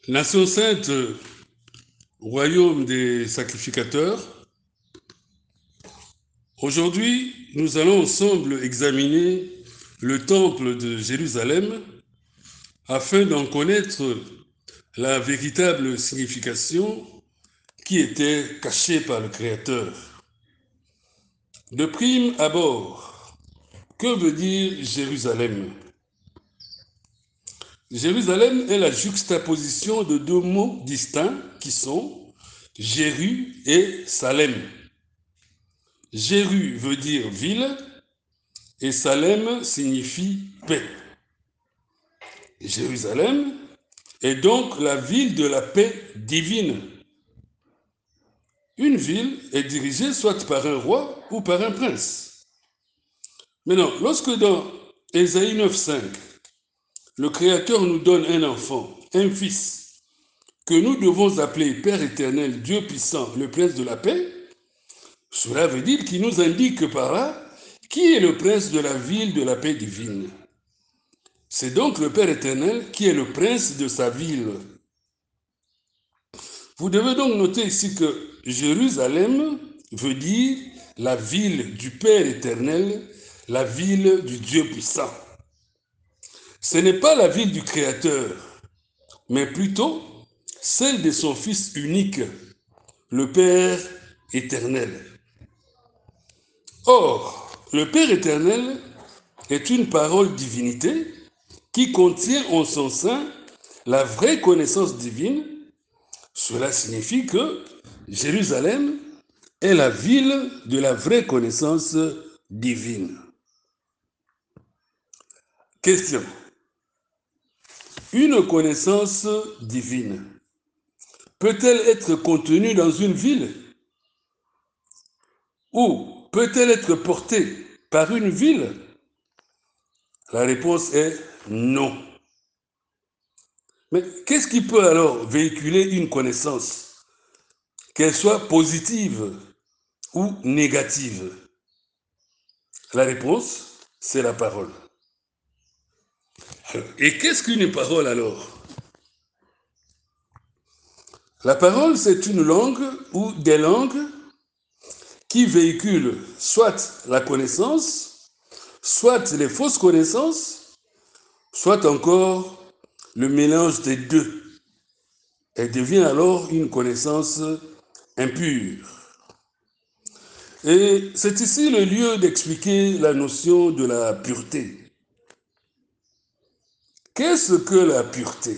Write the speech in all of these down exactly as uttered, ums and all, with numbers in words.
Nation sainte, royaume des sacrificateurs, aujourd'hui nous allons ensemble examiner le temple de Jérusalem afin d'en connaître la véritable signification qui était cachée par le Créateur. De prime abord, que veut dire Jérusalem? Jérusalem est la juxtaposition de deux mots distincts qui sont Jéru et Salem. Jéru veut dire ville et Salem signifie paix. Jérusalem est donc la ville de la paix divine. Une ville est dirigée soit par un roi ou par un prince. Maintenant, lorsque dans Ésaïe neuf cinq, le Créateur nous donne un enfant, un fils, que nous devons appeler Père éternel, Dieu puissant, le prince de la paix, cela veut dire qu'il nous indique par là qui est le prince de la ville de la paix divine. C'est donc le Père éternel qui est le prince de sa ville. Vous devez donc noter ici que Jérusalem veut dire la ville du Père éternel, la ville du Dieu puissant. Ce n'est pas la ville du Créateur, mais plutôt celle de son Fils unique, le Père éternel. Or, le Père éternel est une parole divinité qui contient en son sein la vraie connaissance divine. Cela signifie que Jérusalem est la ville de la vraie connaissance divine. Question. Une connaissance divine peut-elle être contenue dans une ville? Ou peut-elle être portée par une ville? La réponse est non. Mais qu'est-ce qui peut alors véhiculer une connaissance, qu'elle soit positive ou négative? La réponse, c'est la parole. Et qu'est-ce qu'une parole alors? La parole, c'est une langue ou des langues qui véhiculent soit la connaissance, soit les fausses connaissances, soit encore le mélange des deux. Elle devient alors une connaissance impure. Et c'est ici le lieu d'expliquer la notion de la pureté. Qu'est-ce que la pureté?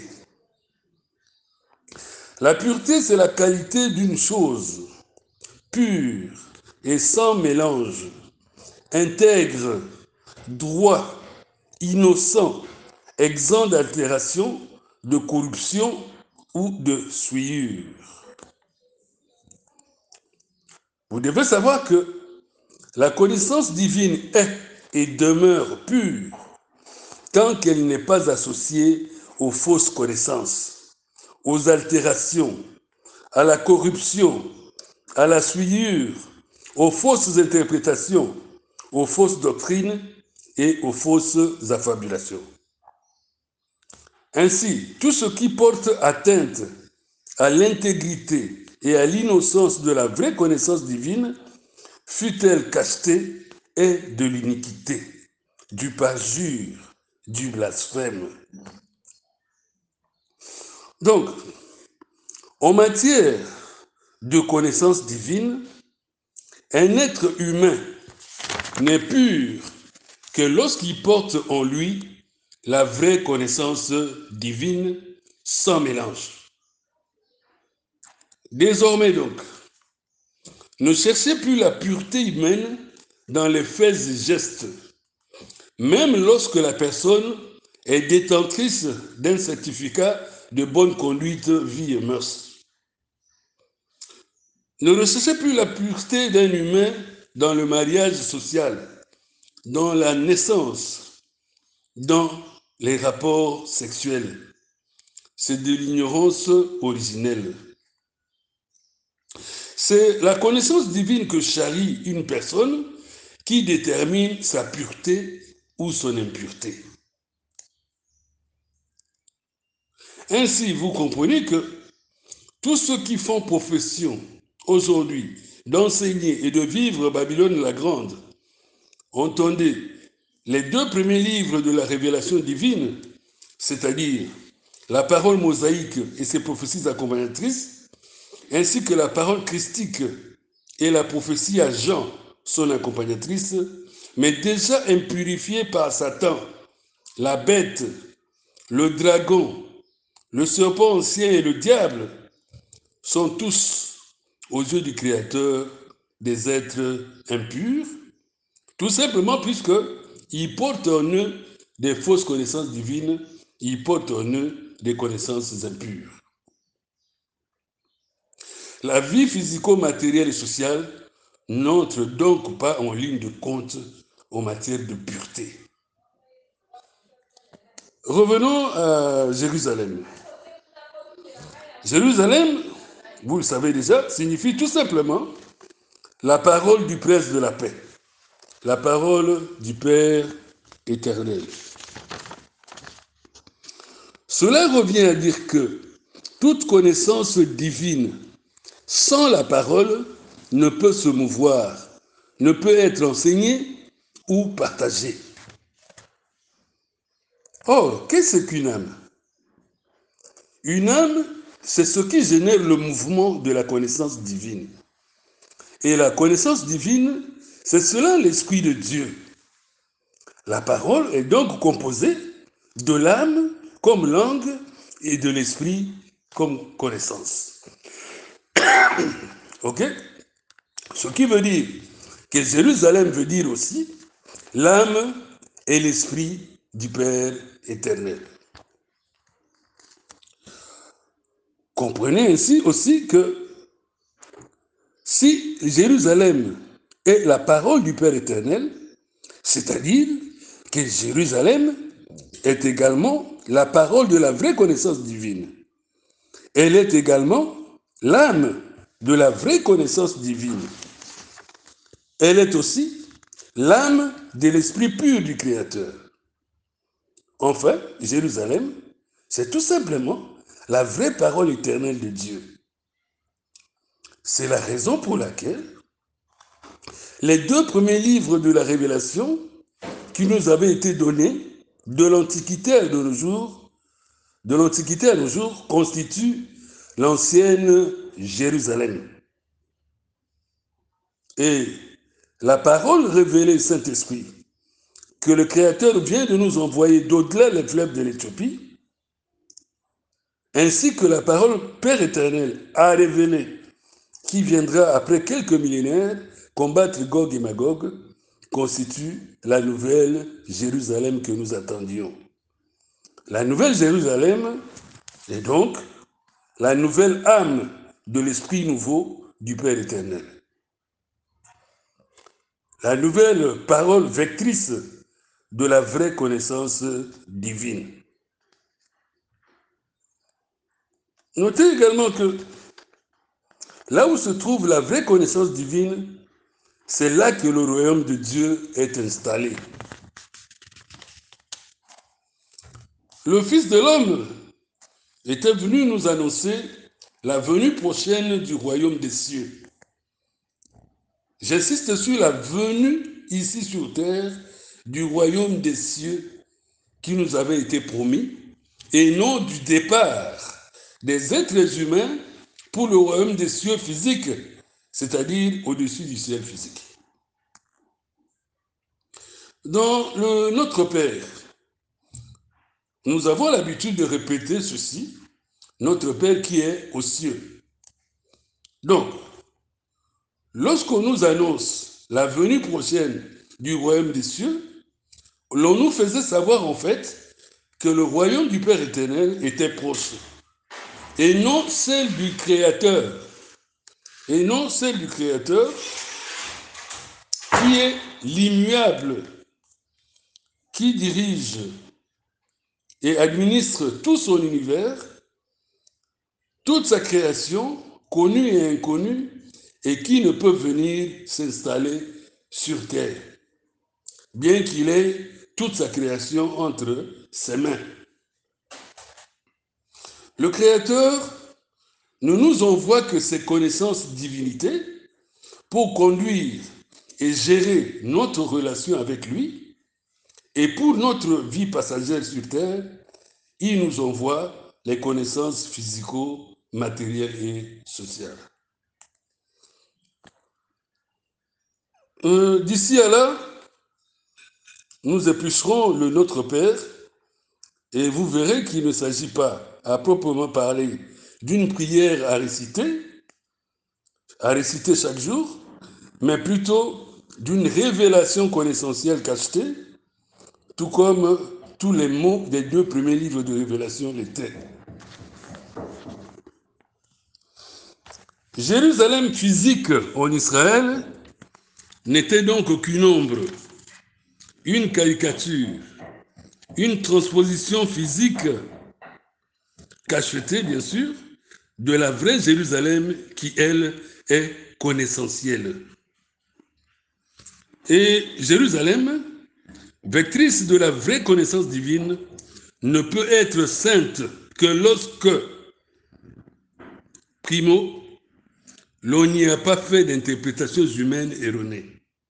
La pureté, c'est la qualité d'une chose pure et sans mélange, intègre, droit, innocent, exempt d'altération, de corruption ou de souillure. Vous devez savoir que la connaissance divine est et demeure pure tant qu'elle n'est pas associée aux fausses connaissances, aux altérations, à la corruption, à la souillure, aux fausses interprétations, aux fausses doctrines et aux fausses affabulations. Ainsi, tout ce qui porte atteinte à l'intégrité et à l'innocence de la vraie connaissance divine, fût-elle cachée, est de l'iniquité, du parjure, du blasphème. Donc, en matière de connaissance divine, un être humain n'est pur que lorsqu'il porte en lui la vraie connaissance divine sans mélange. Désormais donc, ne cherchez plus la pureté humaine dans les faits et gestes, même lorsque la personne est détentrice d'un certificat de bonne conduite, vie et mœurs. Ne recherchez plus la pureté d'un humain dans le mariage social, dans la naissance, dans les rapports sexuels. C'est de l'ignorance originelle. C'est la connaissance divine que charrie une personne qui détermine sa pureté ou son impureté. Ainsi, vous comprenez que tous ceux qui font profession aujourd'hui d'enseigner et de vivre Babylone la Grande, entendez, les deux premiers livres de la révélation divine, c'est-à-dire la parole mosaïque et ses prophéties accompagnatrices, ainsi que la parole christique et la prophétie à Jean, son accompagnatrice, mais déjà impurifiés par Satan, la bête, le dragon, le serpent ancien et le diable, sont tous, aux yeux du Créateur, des êtres impurs, tout simplement puisqu'ils portent en eux des fausses connaissances divines, ils portent en eux des connaissances impures. La vie physico-matérielle et sociale n'entre donc pas en ligne de compte en matière de pureté. Revenons à Jérusalem. Jérusalem, vous le savez déjà, signifie tout simplement la parole du prince de la paix, la parole du Père éternel. Cela revient à dire que toute connaissance divine sans la parole ne peut se mouvoir, ne peut être enseignée ou partagée. Or, qu'est-ce qu'une âme? Une âme, c'est ce qui génère le mouvement de la connaissance divine. Et la connaissance divine, c'est cela l'Esprit de Dieu. La parole est donc composée de l'âme comme langue et de l'esprit comme connaissance. Ok? Ce qui veut dire que Jérusalem veut dire aussi l'âme et l'esprit du Père éternel. Comprenez ainsi aussi que si Jérusalem est la parole du Père éternel, c'est-à-dire que Jérusalem est également la parole de la vraie connaissance divine. Elle est également l'âme de la vraie connaissance divine. Elle est aussi l'âme de l'esprit pur du Créateur. Enfin, Jérusalem, c'est tout simplement la vraie parole éternelle de Dieu. C'est la raison pour laquelle les deux premiers livres de la Révélation qui nous avaient été donnés de l'Antiquité à nos jours, de l'Antiquité à nos jours, constituent l'ancienne Jérusalem. Et la parole révélée Saint-Esprit que le Créateur vient de nous envoyer d'au-delà les fleuves de l'Éthiopie, ainsi que la parole Père éternel a révélé qui viendra après quelques millénaires combattre Gog et Magog, constitue la nouvelle Jérusalem que nous attendions. La nouvelle Jérusalem est donc la nouvelle âme de l'esprit nouveau du Père éternel. La nouvelle parole vectrice de la vraie connaissance divine. Notez également que là où se trouve la vraie connaissance divine, c'est là que le royaume de Dieu est installé. Le Fils de l'homme était venu nous annoncer la venue prochaine du royaume des cieux. J'insiste sur la venue ici sur terre du royaume des cieux qui nous avait été promis et non du départ des êtres humains pour le royaume des cieux physiques, c'est-à-dire au-dessus du ciel physique. Dans le Notre Père, nous avons l'habitude de répéter ceci, Notre Père qui est aux cieux. Donc, lorsqu'on nous annonce la venue prochaine du royaume des cieux, l'on nous faisait savoir en fait que le royaume du Père éternel était proche, et non celle du Créateur, et non celle du Créateur qui est l'immuable, qui dirige et administre tout son univers, toute sa création, connue et inconnue, et qui ne peut venir s'installer sur terre, bien qu'il ait toute sa création entre ses mains. Le Créateur ne nous envoie que ses connaissances divinités pour conduire et gérer notre relation avec lui. Et pour notre vie passagère sur terre, il nous envoie les connaissances physico-matérielles et sociales. Euh, D'ici à là, nous éplucherons le Notre Père et vous verrez qu'il ne s'agit pas, à proprement parler, d'une prière à réciter, à réciter chaque jour, mais plutôt d'une révélation connaissentielle cachetée, tout comme tous les mots des deux premiers livres de révélation l'étaient. Jérusalem physique en Israël n'était donc qu'une ombre, une caricature, une transposition physique, cachetée bien sûr, de la vraie Jérusalem qui, elle, est connaissentielle. Et Jérusalem, vectrice de la vraie connaissance divine, ne peut être sainte que lorsque, primo, l'on n'y a pas fait d'interprétations humaines erronées.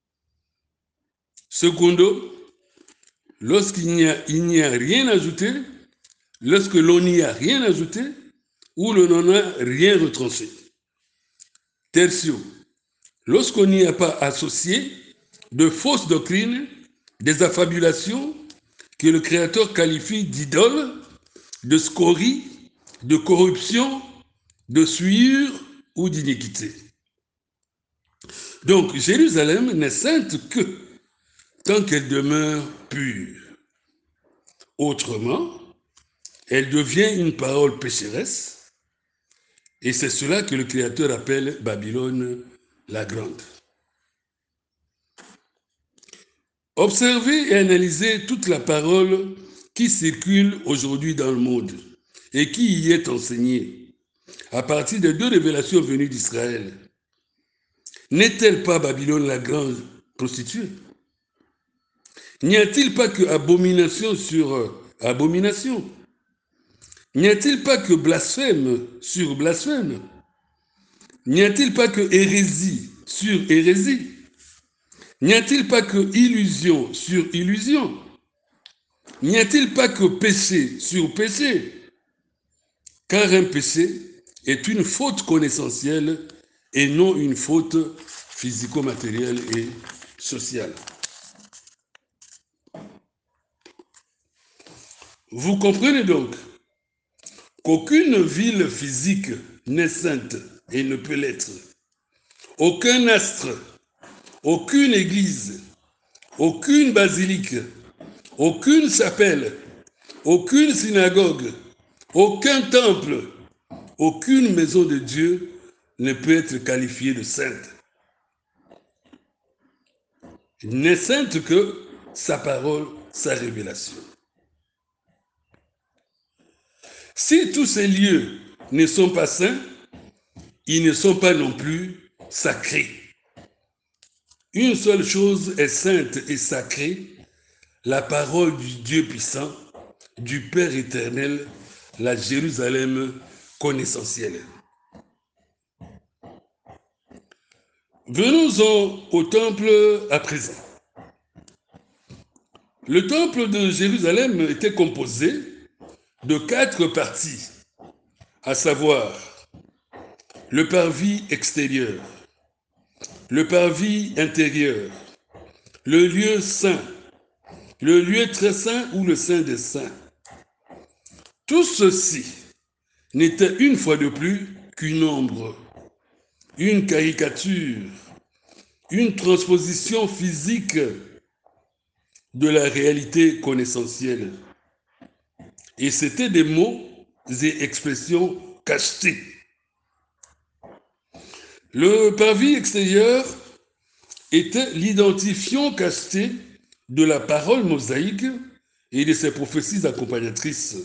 Secondo, lorsqu'il n'y a, il n'y a rien ajouté, lorsque l'on n'y a rien ajouté, ou l'on n'en a rien retranché. Tertio, lorsqu'on n'y a pas associé de fausses doctrines, des affabulations que le Créateur qualifie d'idoles, de scories, de corruption, de souillure ou d'iniquité. Donc, Jérusalem n'est sainte que tant qu'elle demeure pure. Autrement, elle devient une parole pécheresse, et c'est cela que le Créateur appelle Babylone la Grande. Observez et analysez toute la parole qui circule aujourd'hui dans le monde et qui y est enseignée à partir des deux révélations venues d'Israël. N'est-elle pas Babylone la Grande prostituée? N'y a-t-il pas que abomination sur abomination? N'y a-t-il pas que blasphème sur blasphème? N'y a-t-il pas que hérésie sur hérésie? N'y a-t-il pas que illusion sur illusion? N'y a-t-il pas que péché sur péché? Car un péché est une faute connaissentielle et non une faute physico-matérielle et sociale. Vous comprenez donc qu'aucune ville physique n'est sainte et ne peut l'être. Aucun astre, aucune église, aucune basilique, aucune chapelle, aucune synagogue, aucun temple, aucune maison de Dieu ne peut être qualifiée de sainte. Il n'est sainte que sa parole, sa révélation. Si tous ces lieux ne sont pas saints, ils ne sont pas non plus sacrés. Une seule chose est sainte et sacrée, la parole du Dieu puissant, du Père éternel, la Jérusalem connaissentielle. Venons-en au temple à présent. Le temple de Jérusalem était composé de quatre parties, à savoir le parvis extérieur, le parvis intérieur, le lieu saint, le lieu très saint ou le saint des saints. Tout ceci n'était une fois de plus qu'une ombre, une caricature, une transposition physique de la réalité connaissentielle. Et c'était des mots et expressions cachetés. Le parvis extérieur était l'identifiant cacheté de la parole mosaïque et de ses prophéties accompagnatrices.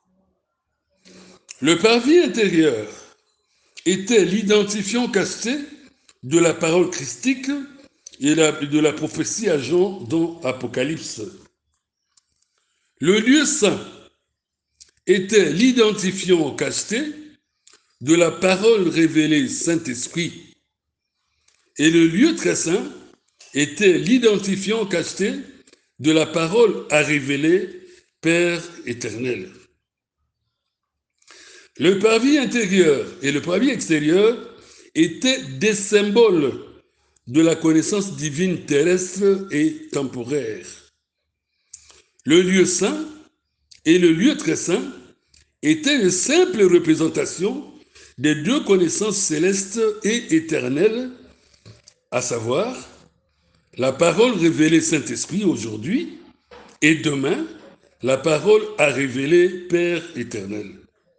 Le parvis intérieur était l'identifiant cacheté de la parole christique et de la prophétie à Jean dans Apocalypse. Le lieu saint était l'identifiant cacheté de la parole révélée Saint-Esprit. Et le lieu très saint était l'identifiant cacheté de la parole à révéler Père éternel. Le parvis intérieur et le parvis extérieur étaient des symboles de la connaissance divine terrestre et temporaire. Le lieu saint et le lieu très saint étaient de simples représentations des deux connaissances célestes et éternelles, à savoir la parole révélée Saint-Esprit aujourd'hui et demain, la parole à révéler Père éternel.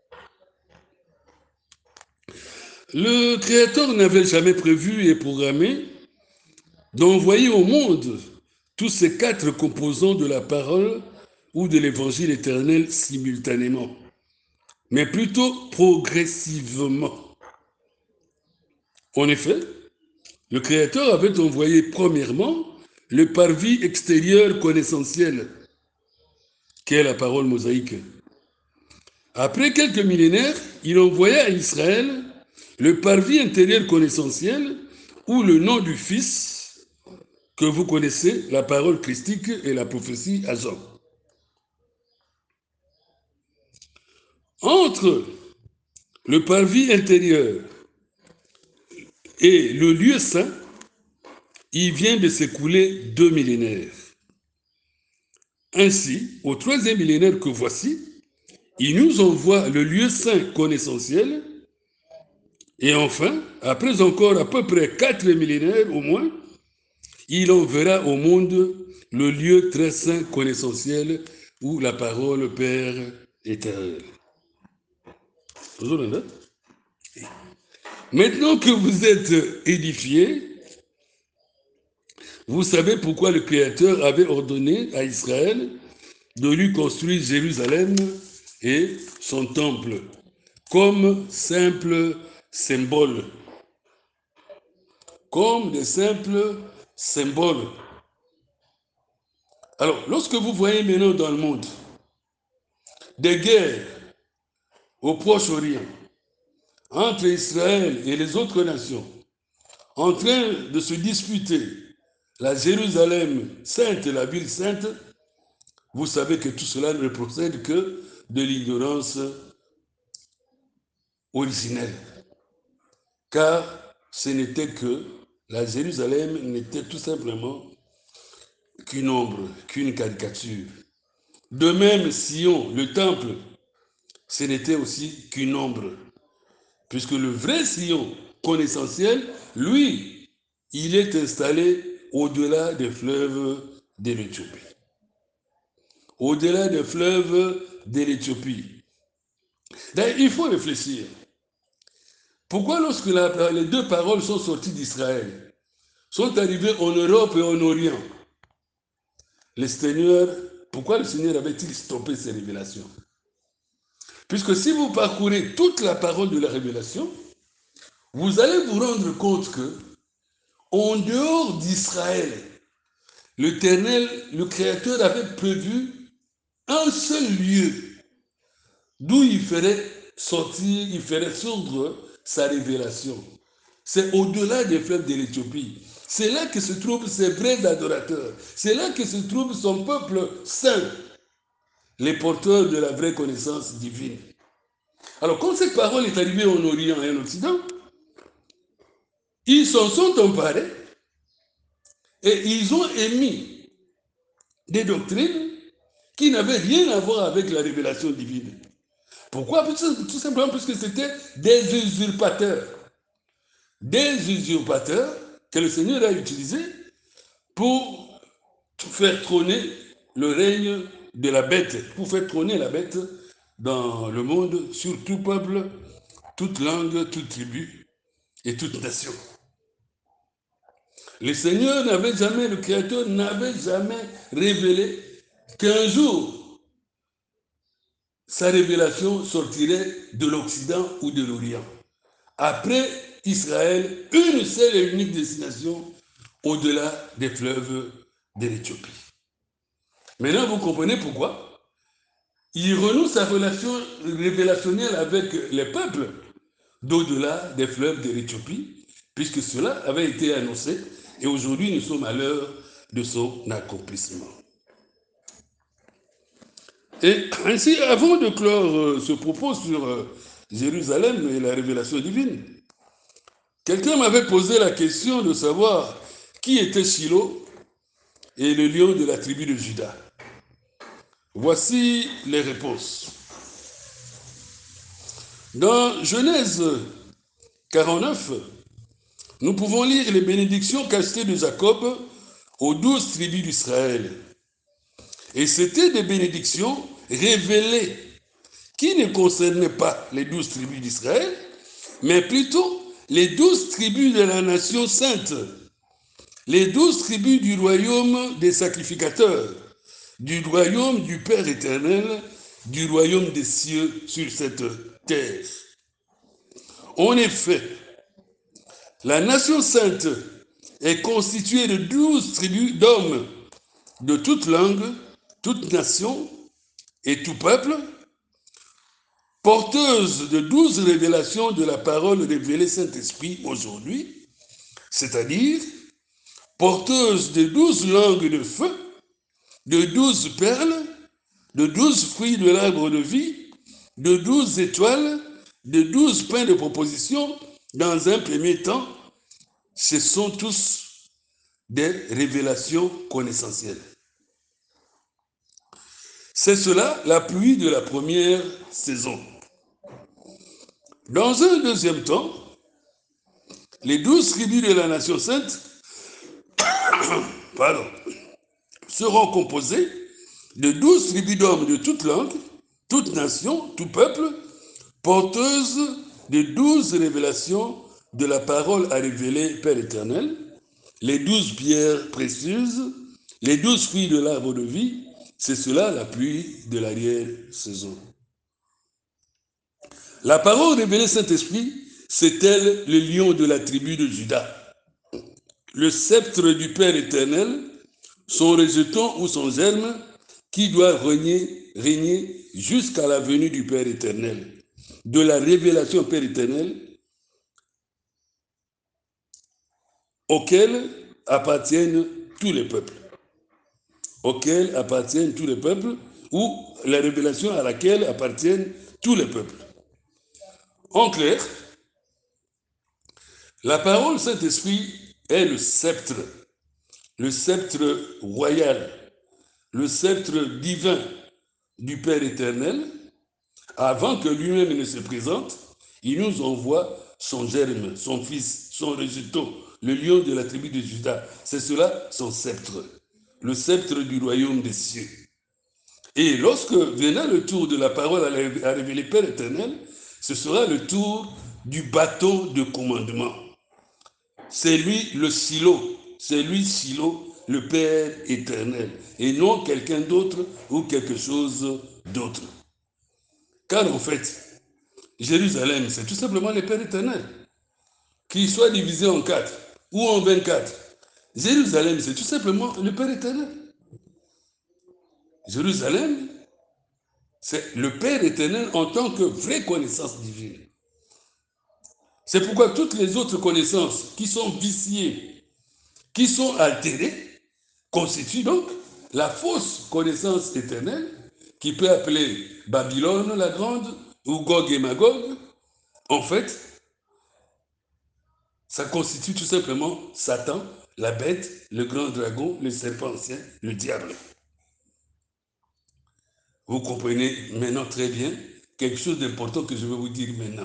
Le Créateur n'avait jamais prévu et programmé d'envoyer au monde tous ces quatre composants de la parole ou de l'évangile éternel simultanément, mais plutôt progressivement. En effet, le Créateur avait envoyé premièrement le parvis extérieur connaissentiel, qui est la parole mosaïque. Après quelques millénaires, il envoya à Israël le parvis intérieur connaissentiel, ou le nom du Fils, que vous connaissez, la parole christique et la prophétie à Jean. Entre le parvis intérieur et le lieu saint, il vient de s'écouler deux millénaires. Ainsi, au troisième millénaire que voici, il nous envoie le lieu saint connaissentiel, et enfin, après encore à peu près quatre millénaires au moins, il enverra au monde le lieu très saint connaissentiel ou la parole Père éternel. Maintenant que vous êtes édifiés, vous savez pourquoi le Créateur avait ordonné à Israël de lui construire Jérusalem et son temple comme simple symbole, comme des simples symboles. Alors, lorsque vous voyez maintenant dans le monde des guerres au Proche-Orient entre Israël et les autres nations, en train de se disputer la Jérusalem sainte et la ville sainte, vous savez que tout cela ne procède que de l'ignorance originelle. Car ce n'était que, la Jérusalem n'était tout simplement qu'une ombre, qu'une caricature. De même, Sion, le temple, ce n'était aussi qu'une ombre. Puisque le vrai Sion connaissentiel, lui, il est installé au-delà des fleuves de l'Éthiopie. Au-delà des fleuves de l'Éthiopie. D'ailleurs, il faut réfléchir. Pourquoi lorsque la, les deux paroles sont sorties d'Israël, sont arrivées en Europe et en Orient, le Seigneur, pourquoi le Seigneur avait-il stoppé ces révélations? Puisque si vous parcourez toute la parole de la révélation, vous allez vous rendre compte que, en dehors d'Israël, l'Éternel, le Créateur avait prévu un seul lieu d'où il ferait sortir, il ferait sourdre sa révélation. C'est au-delà des fleuves de l'Éthiopie. C'est là que se trouvent ses vrais adorateurs. C'est là que se trouve son peuple saint, les porteurs de la vraie connaissance divine. Alors, quand cette parole est arrivée en Orient et en Occident, ils s'en sont emparés et ils ont émis des doctrines qui n'avaient rien à voir avec la révélation divine. Pourquoi? Tout simplement parce que c'était des usurpateurs. Des usurpateurs que le Seigneur a utilisés pour faire trôner le règne de la bête, pour faire trôner la bête dans le monde sur tout peuple, toute langue, toute tribu et toute nation. Le Seigneur n'avait jamais, le Créateur n'avait jamais révélé qu'un jour, sa révélation sortirait de l'Occident ou de l'Orient. Après Israël, une seule et unique destination au-delà des fleuves de l'Éthiopie. Maintenant, vous comprenez pourquoi il renoue sa relation révélationnelle avec les peuples d'au-delà des fleuves de l'Éthiopie, puisque cela avait été annoncé, et aujourd'hui nous sommes à l'heure de son accomplissement. Et ainsi, avant de clore ce propos sur Jérusalem et la révélation divine, quelqu'un m'avait posé la question de savoir qui était Shilo et le lion de la tribu de Juda. Voici les réponses. Dans Genèse quarante-neuf, nous pouvons lire les bénédictions cachetées de Jacob aux douze tribus d'Israël. Et c'était des bénédictions révélées qui ne concernaient pas les douze tribus d'Israël, mais plutôt les douze tribus de la nation sainte, les douze tribus du royaume des sacrificateurs, du royaume du Père éternel, du royaume des cieux sur cette terre. En effet, la nation sainte est constituée de douze tribus d'hommes de toute langue, toute nation et tout peuple, porteuses de douze révélations de la parole révélée Saint-Esprit aujourd'hui, c'est-à-dire porteuses de douze langues de feu, de douze perles, de douze fruits de l'arbre de vie, de douze étoiles, de douze pains de proposition. Dans un premier temps, ce sont tous des révélations connaissentielles. C'est cela la pluie de la première saison. Dans un deuxième temps, les douze tribus de la nation sainte pardon, seront composées de douze tribus d'hommes de toute langue, toute nation, tout peuple, porteuses de douze révélations de la parole à révéler Père éternel, les douze pierres précieuses, les douze fruits de l'arbre de vie, c'est cela la pluie de l'arrière-saison. La parole révélée Saint-Esprit, c'est elle le lion de la tribu de Juda. Le sceptre du Père éternel, son rejeton ou son germe, qui doit régner, régner jusqu'à la venue du Père éternel, de la révélation Père éternel, auquel appartiennent tous les peuples, auquel appartiennent tous les peuples, ou la révélation à laquelle appartiennent tous les peuples. En clair, la parole Saint-Esprit est le sceptre, le sceptre royal, le sceptre divin du Père éternel. Avant que lui-même ne se présente, il nous envoie son germe, son fils, son rejeton, le lion de la tribu de Juda. C'est cela son sceptre, le sceptre du royaume des cieux. Et lorsque viendra le tour de la parole à révéler Père éternel, ce sera le tour du bâton de commandement. C'est lui le silo, c'est lui silo, le Père éternel, et non quelqu'un d'autre ou quelque chose d'autre. Car en fait, Jérusalem, c'est tout simplement le Père éternel. Qu'il soit divisé en quatre ou en vingt-quatre, Jérusalem, c'est tout simplement le Père éternel. Jérusalem, c'est le Père éternel en tant que vraie connaissance divine. C'est pourquoi toutes les autres connaissances qui sont viciées, qui sont altérées, constituent donc la fausse connaissance éternelle qui peut appeler Babylone la grande ou Gog et Magog. En fait, ça constitue tout simplement Satan, la bête, le grand dragon, le serpent ancien, le diable. Vous comprenez maintenant très bien quelque chose d'important que je vais vous dire maintenant.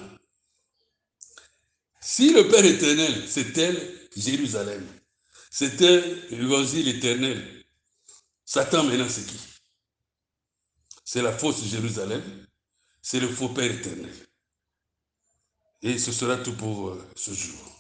Si le Père éternel, c'est elle, Jérusalem, c'est elle, l'évangile éternel, Satan maintenant c'est qui? C'est la fausse Jérusalem, c'est le faux Père éternel. Et ce sera tout pour ce jour.